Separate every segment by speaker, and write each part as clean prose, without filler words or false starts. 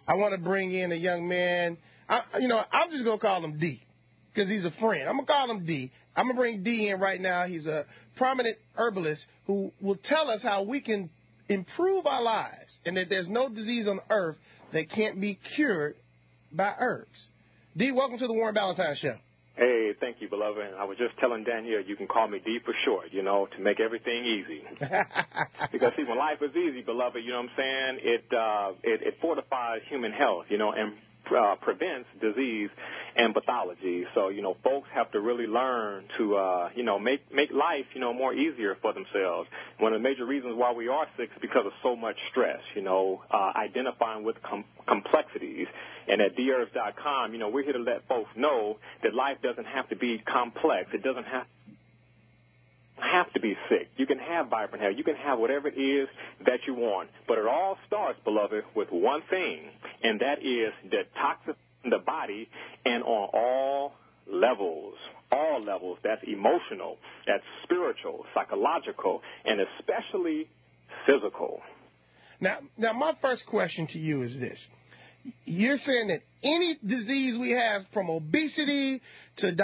Speaker 1: I want to bring in a young man. I'm just going to call him D because he's a friend. I'm going to call him D. I'm going to bring D in right now. He's a prominent herbalist who will tell us how we can improve our lives and that there's no disease on earth that can't be cured by herbs. D, welcome to the Warren Ballentine Show.
Speaker 2: Hey, thank you, beloved. I was just telling Danielle you can call me D for short, to make everything easy. Because, see, when life is easy, beloved, you know what I'm saying, it fortifies human health, and prevents disease and pathology. So, folks have to really learn to, make life, more easier for themselves. One of the major reasons why we are sick is because of so much stress, identifying with complexities. And at theherbs.com, we're here to let folks know that life doesn't have to be complex. It doesn't have to be sick. You can have vibrant health. You can have whatever it is that you want. But it all starts, beloved, with one thing, and that is detoxifying the body and on all levels. All levels. That's emotional, that's spiritual, psychological, and especially physical.
Speaker 1: Now, my first question to you is this. You're saying that any disease we have, from obesity to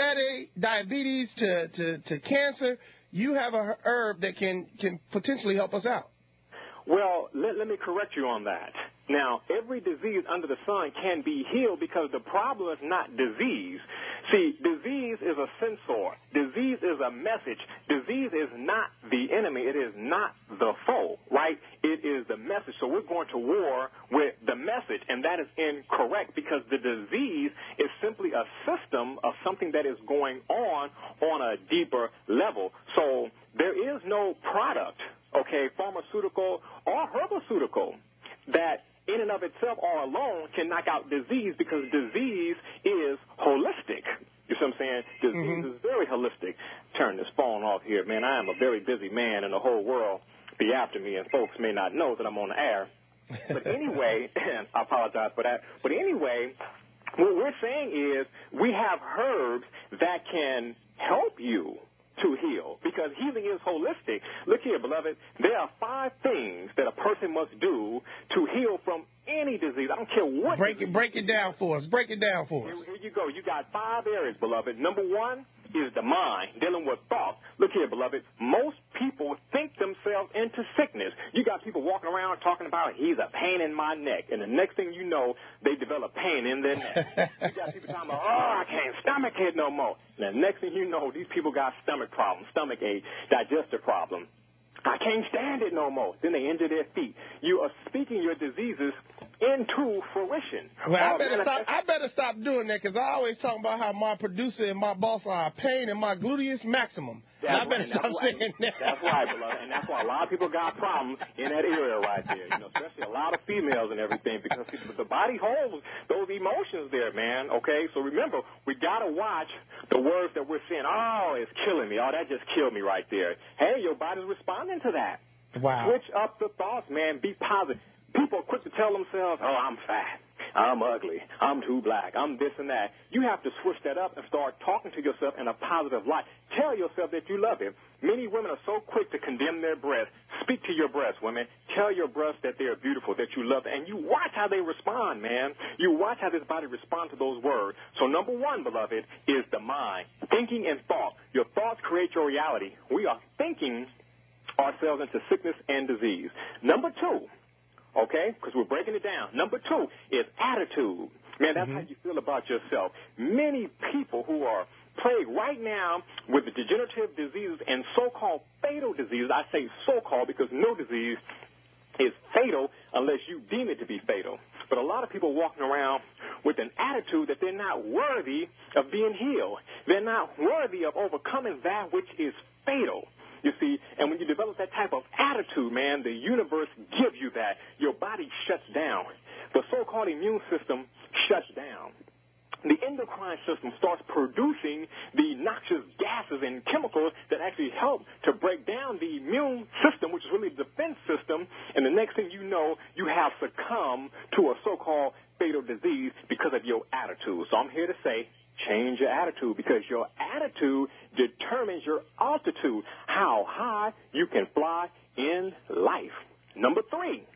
Speaker 1: diabetes to cancer, you have a herb that can potentially help us out.
Speaker 2: Well, let me correct you on that. Now, every disease under the sun can be healed because the problem is not disease. See, disease is a sensor. Disease is a message. Disease is not the enemy. It is not the foe, right? It is the message. So we're going to war with the message, and that is incorrect because the disease is simply a system of something that is going on a deeper level. So there is no product, pharmaceutical or herbaceutical, that in and of itself or alone can knock out disease because disease is holistic. You see what I'm saying? Disease is very holistic. Turn this phone off here, man. I am a very busy man, and the whole world be after me, and folks may not know that I'm on the air. But anyway, I apologize for that. But anyway, what we're saying is we have herbs that can help you to heal, because healing is holistic. Look here, beloved, there are 5 things that a person must do to heal from any disease. I don't care what.
Speaker 1: Break it down for us. Break it down for us.
Speaker 2: Here you go. You got 5 areas, beloved. Number 1 is the mind, dealing with thoughts. Look here, beloved, most people think themselves into sickness. You got people walking around talking about, he's a pain in my neck, and the next thing you know, they develop pain in their neck. You got people talking about, I can't stomach it no more. And the next thing you know, these people got stomach problems, stomach ache, digestive problem. I can't stand it no more. Then they injure their feet. You are speaking your diseases into fruition.
Speaker 1: Well, I better stop doing that, because I always talk about how my producer and my boss are a pain in my gluteus maximum. I better stop saying that.
Speaker 2: That's right, beloved. And that's why a lot of people got problems in that area right there. Especially a lot of females and everything, because the body holds those emotions there, man. Okay? So remember, we got to watch the words that we're saying. Oh, it's killing me. Oh, that just killed me right there. Hey, your body's responding to that.
Speaker 1: Wow.
Speaker 2: Switch up the thoughts, man. Be positive. People are quick to tell themselves, oh, I'm fat, I'm ugly, I'm too black, I'm this and that. You have to switch that up and start talking to yourself in a positive light. Tell yourself that you love it. Many women are so quick to condemn their breasts. Speak to your breasts, women. Tell your breasts that they're beautiful, that you love them. And you watch how they respond, man. You watch how this body responds to those words. So number 1, beloved, is the mind. Thinking and thought. Your thoughts create your reality. We are thinking ourselves into sickness and disease. Number 2, because we're breaking it down. Number 2 is attitude. Man, that's how you feel about yourself. Many people who are plagued right now with the degenerative diseases and so-called fatal diseases, I say so-called because no disease is fatal unless you deem it to be fatal. But a lot of people walking around with an attitude that they're not worthy of being healed. They're not worthy of overcoming that which is fatal. You see, and when you develop that type of attitude, man, the universe gives you that. Your body shuts down. The so-called immune system shuts down. The endocrine system starts producing the noxious gases and chemicals that actually help to break down the immune system, which is really the defense system, and the next thing you know, you have succumbed to a so-called fatal disease because of your attitude. So I'm here to say, change your attitude, because your attitude determines your altitude, how high you can fly in life. Number 3,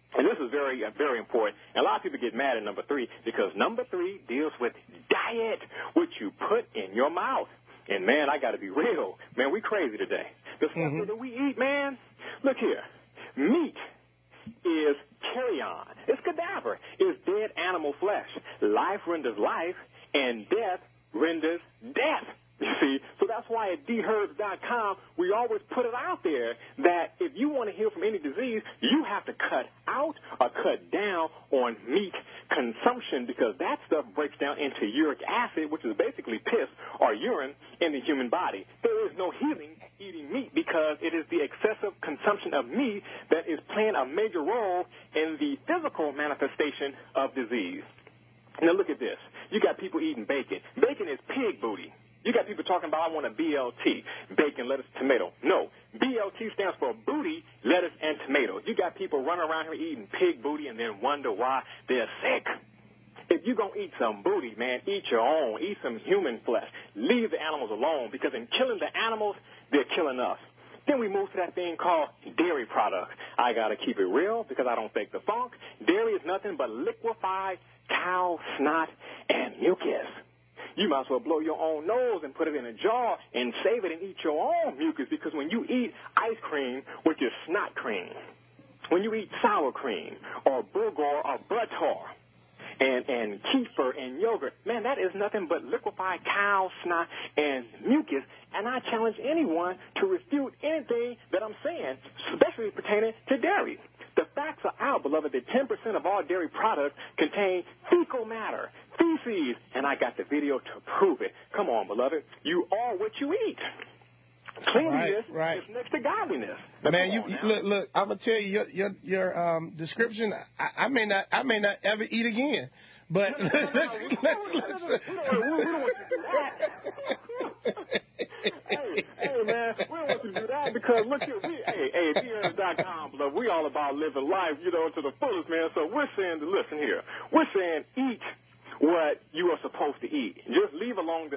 Speaker 2: And this is very, very important. And a lot of people get mad at number 3 because number 3 deals with diet, what you put in your mouth. And, man, I got to be real. Man, we crazy today. The stuff that we eat, man, look here. Meat is carrion. It's cadaver. It's dead animal flesh. Life renders life, and death renders death. You see, so that's why at dherbs.com we always put it out there that if you want to heal from any disease, you have to cut out or cut down on meat consumption because that stuff breaks down into uric acid, which is basically piss or urine in the human body. There is no healing eating meat because it is the excessive consumption of meat that is playing a major role in the physical manifestation of disease. Now look at this. You got people eating bacon. Bacon is pig booty. You got people talking about, I want a BLT, bacon, lettuce, tomato. No, BLT stands for booty, lettuce, and tomato. You got people running around here eating pig booty and then wonder why they're sick. If you're going to eat some booty, man, eat your own. Eat some human flesh. Leave the animals alone because in killing the animals, they're killing us. Then we move to that thing called dairy products. I got to keep it real because I don't fake the funk. Dairy is nothing but liquefied cow snot and mucus. You might as well blow your own nose and put it in a jar and save it and eat your own mucus because when you eat ice cream, which is snot cream, when you eat sour cream or bulgur or butter and kefir and yogurt, man, that is nothing but liquefied cow snot and mucus. And I challenge anyone to refute anything that I'm saying, especially pertaining to dairy. The facts are out, beloved, that 10% of all dairy products contain fecal matter, feces, and I got the video to prove it. Come on, beloved. You are what you eat. Cleanliness is next to godliness. Now,
Speaker 1: man, look. I'm gonna tell you your description. I may not ever eat again. But
Speaker 2: we don't want to do that. Hey, man, we don't want to do that because look here, dherbs.com, beloved, we all about living life, to the fullest, man. So we're saying, listen here, we're saying eat what you are supposed to eat. Just leave alone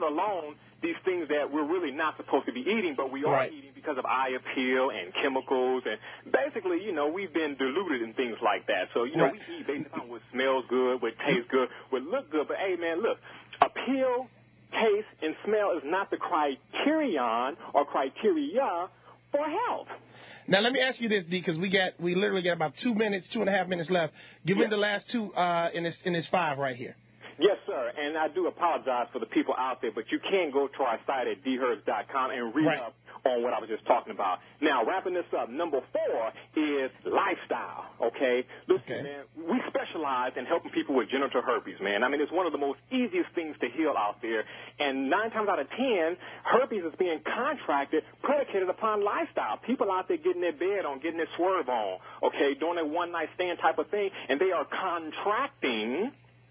Speaker 2: these things that we're really not supposed to be eating, but we are eating because of eye appeal and chemicals. And basically, we've been diluted in things like that. So, we eat based on what smells good, what tastes good, what looks good. But, hey, man, look, appeal, taste, and smell is not the criterion or criteria for health.
Speaker 1: Now, let me ask you this, D, because we literally got about 2.5 minutes left. Give me the last two in this 5 right here.
Speaker 2: Yes, sir, and I do apologize for the people out there, but you can go to our site at dherbs.com and read up on what I was just talking about. Now, wrapping this up, number 4 is lifestyle, okay? Listen, man, we specialize in helping people with genital herpes, man. I mean, it's one of the most easiest things to heal out there, and 9 times out of 10, herpes is being contracted, predicated upon lifestyle. People out there getting their bed on, getting their swerve on, okay, doing a one-night stand type of thing, and they are contracting,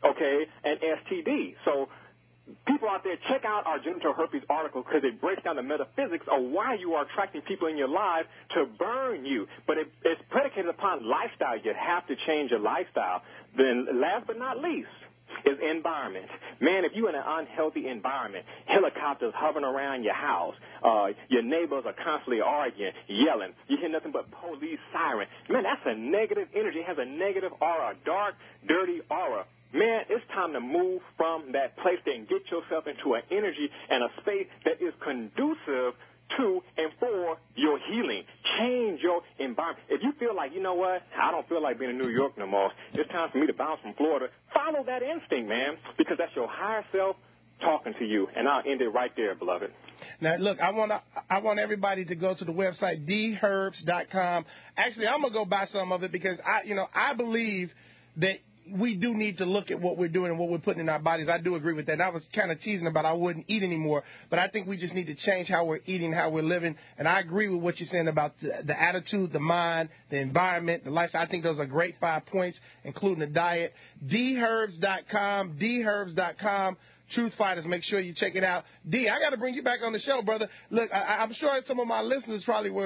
Speaker 2: an STD. So people out there, check out our genital herpes article because it breaks down the metaphysics of why you are attracting people in your life to burn you. But it's predicated upon lifestyle. You have to change your lifestyle. Then last but not least is environment. Man, if you're in an unhealthy environment, helicopters hovering around your house, your neighbors are constantly arguing, yelling, you hear nothing but police siren. Man, that's a negative energy. It has a negative aura, a dark, dirty aura. Man, it's time to move from that place there and get yourself into an energy and a space that is conducive to and for your healing. Change your environment. If you feel like, you know what, I don't feel like being in New York no more, it's time for me to bounce from Florida, follow that instinct, man, because that's your higher self talking to you. And I'll end it right there, beloved.
Speaker 1: Now, look, I want everybody to go to the website, dherbs.com. Actually, I'm going to go buy some of it because, I believe that we do need to look at what we're doing and what we're putting in our bodies. I do agree with that. And I was kind of teasing about I wouldn't eat anymore, but I think we just need to change how we're eating, how we're living. And I agree with what you're saying about the attitude, the mind, the environment, the lifestyle. I think those are great 5 points, including the diet. dherbs.com, dherbs.com. Truth Fighters, make sure you check it out. D, I got to bring you back on the show, brother. Look, I'm sure some of my listeners probably were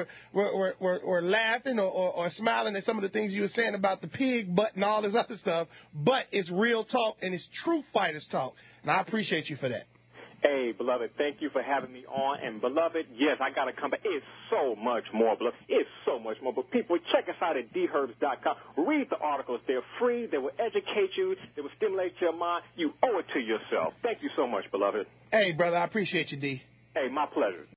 Speaker 1: laughing or smiling at some of the things you were saying about the pig butt and all this other stuff, but it's real talk and it's Truth Fighters talk, and I appreciate you for that.
Speaker 2: Hey, beloved, thank you for having me on. And, beloved, yes, I got to come back. It's so much more, beloved. It's so much more. But, people, check us out at dherbs.com. Read the articles. They're free. They will educate you. They will stimulate your mind. You owe it to yourself. Thank you so much, beloved.
Speaker 1: Hey, brother, I appreciate you, D.
Speaker 2: Hey, my pleasure.